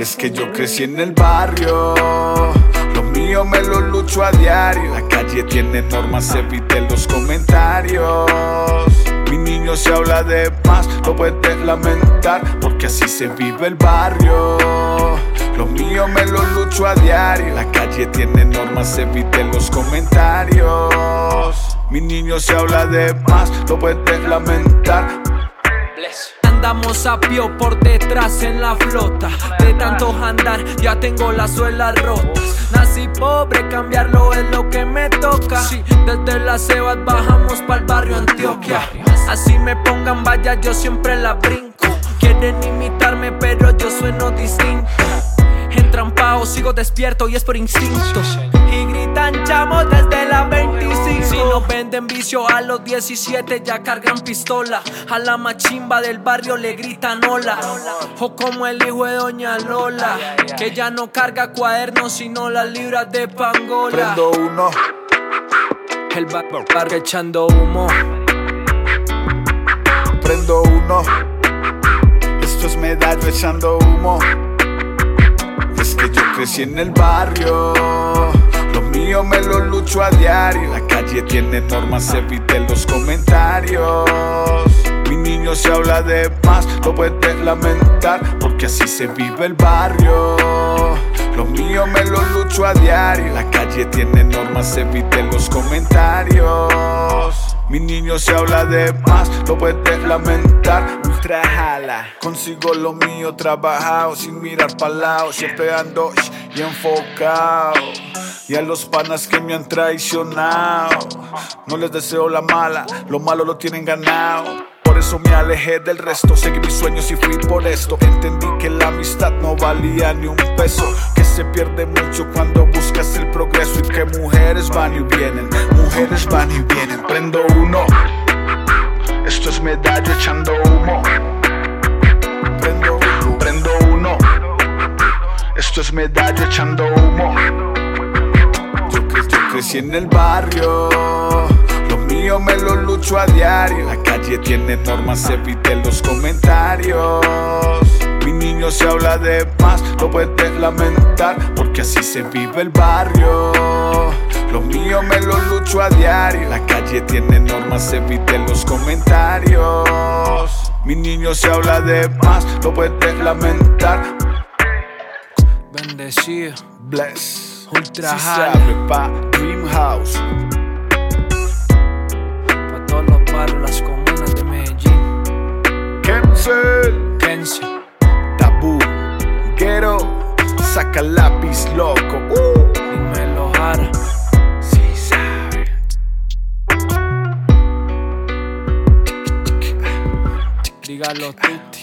Es que yo crecí en el barrio, lo mío me lo lucho a diario. La calle tiene normas, evite los comentarios. Mi niño, se habla de más, lo puedes lamentar, porque así se vive el barrio. Lo mío me lo lucho a diario. La calle tiene normas, evite los comentarios. Mi niño, se habla de más, lo puedes lamentar. Andamos a pío por detrás en la flota. De tanto andar ya tengo las suelas rotas. Nací pobre, cambiarlo es lo que me toca. Sí, desde las Cebas bajamos pa'l barrio Antioquia. Así me pongan vallas, yo siempre la brinco. Quieren imitarme pero yo sueno distinto. Entrampado, sigo despierto y es por instinto. Y gritan chamos desde la 25. Si nos venden vicio a los 17 ya cargan pistola. A la machimba del barrio le gritan hola. O como el hijo de doña Lola, que ya no carga cuadernos sino las libras de pangola. Prendo uno, El bar echando humo. prendo uno. Esto es medallo echando humo. Es que yo crecí en el barrio, lo mío me lo lucho a diario. La calle tiene normas, evite los comentarios. Mi niño, se habla de más, lo puedes lamentar, porque así se vive el barrio. Lo mío me lo lucho a diario. La calle tiene normas, evite los comentarios. Mi niño, se habla de más, lo puedes lamentar. Ultra jala, consigo lo mío trabajado, sin mirar pa'l lado, siempre ando y enfocado. Y a los panas que me han traicionado, no les deseo la mala, lo malo lo tienen ganado. Por eso me alejé del resto, seguí mis sueños y fui por esto. Entendí que la amistad no valía ni un peso, que se pierde mucho cuando buscas el progreso. Y que mujeres van y vienen, mujeres van y vienen. Prendo uno, esto es medallo echando humo. Prendo uno, esto es medallo echando humo. Yo crecí en el barrio, lo mío me lo lucho a diario. La calle tiene normas, evite los comentarios. Mi niño, se habla de más, lo puedes lamentar, porque así se vive el barrio. Lo mío me lo lucho a diario. La calle tiene normas, evite los comentarios. Mi niño, se habla de más, lo puedes lamentar. Bendecido, Bless. ultra Si se jala. abre pa' Dream House. Pa' todos los barrios, las comunas de Medellín. Kemsel, Kense. Tabú, Ghetto, saca lápiz loco. Dímelo, Jara. Si sabe. Dígalo tú.